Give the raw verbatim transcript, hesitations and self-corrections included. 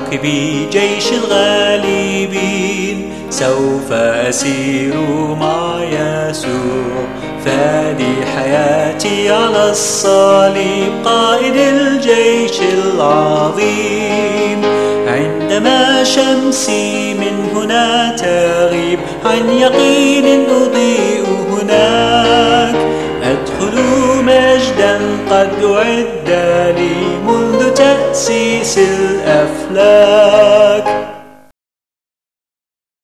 راكبي جيش الغالبين، سوف أسير مع يسوع فادي حياتي على الصليب، قائد الجيش العظيم. عندما شمسي من هنا تغيب، عن يقين أضيء هناك، أدخل مجدا قد أعد لي منذ تأسيس الأفلاك.